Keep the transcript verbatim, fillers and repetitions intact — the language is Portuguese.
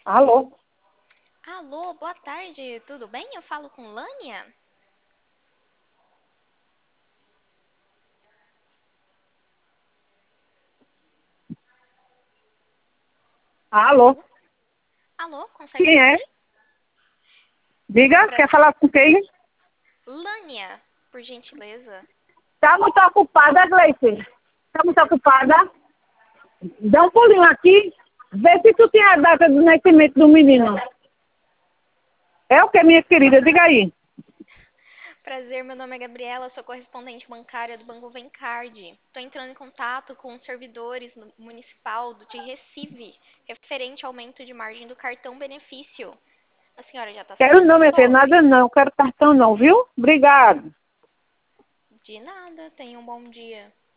Alô? Alô, boa tarde, tudo bem? Eu falo com Lânia? Alô? Alô? Alô, consegue me Quem é? ouvir? Diga, Pra... quer falar com quem? Lânia, por gentileza. Tá muito ocupada, Gleice. Tá muito ocupada? Dá um pulinho aqui. Vê se tu tem a data do nascimento do menino. É o que, minha querida? Diga aí. Prazer, meu nome é Gabriela, sou correspondente bancária do Banco Vencard. Estou entrando em contato com os servidores no- municipal do- de Recife, referente ao aumento de margem do cartão benefício. A senhora já está Quero sabendo não, minha filha, sobre? nada não. Quero cartão não, viu? Obrigado. De nada, tenha um bom dia.